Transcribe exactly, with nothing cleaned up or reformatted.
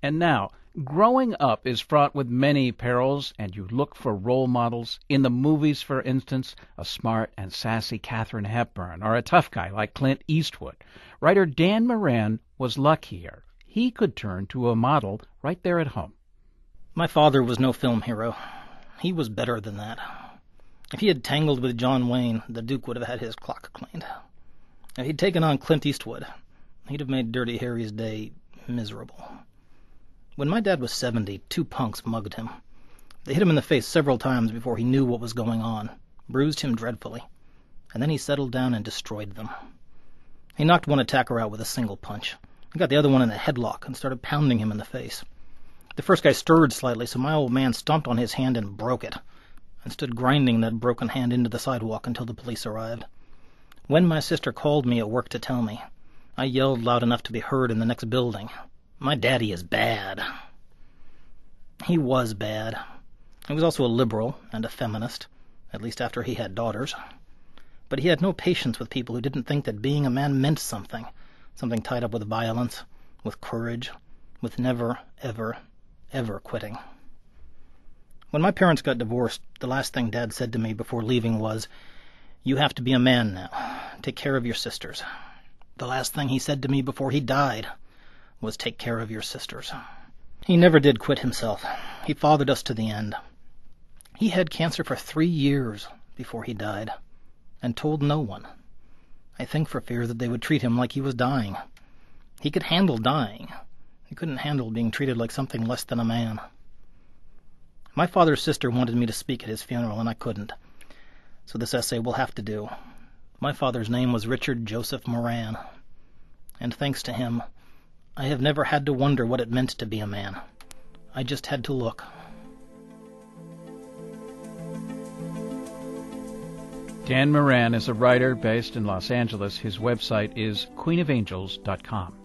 And now, growing up is fraught with many perils, and you look for role models. In the movies, for instance, a smart and sassy Katharine Hepburn, or a tough guy like Clint Eastwood. Writer Dan Moran was luckier. He could turn to a model right there at home. My father was no film hero. He was better than that. If he had tangled with John Wayne, the Duke would have had his clock cleaned. If he'd taken on Clint Eastwood, he'd have made Dirty Harry's day miserable. When my dad was seventy, two punks mugged him. They hit him in the face several times before he knew what was going on, bruised him dreadfully, and then he settled down and destroyed them. He knocked one attacker out with a single punch. He got the other one in a headlock and started pounding him in the face. The first guy stirred slightly, so my old man stomped on his hand and broke it, and stood grinding that broken hand into the sidewalk until the police arrived. When my sister called me at work to tell me, I yelled loud enough to be heard in the next building. My daddy is bad. He was bad. He was also a liberal and a feminist, at least after he had daughters. But he had no patience with people who didn't think that being a man meant something, something tied up with violence, with courage, with never, ever, ever quitting. When my parents got divorced, the last thing Dad said to me before leaving was, "You have to be a man now. Take care of your sisters." The last thing he said to me before he died was, "Take care of your sisters." He never did quit himself. He fathered us to the end. He had cancer for three years before he died, and told no one. I think for fear that they would treat him like he was dying. He could handle dying. He couldn't handle being treated like something less than a man. My father's sister wanted me to speak at his funeral, and I couldn't. So this essay will have to do. My father's name was Richard Joseph Moran, and thanks to him, I have never had to wonder what it meant to be a man. I just had to look. Dan Moran is a writer based in Los Angeles. His website is queen of angels dot com.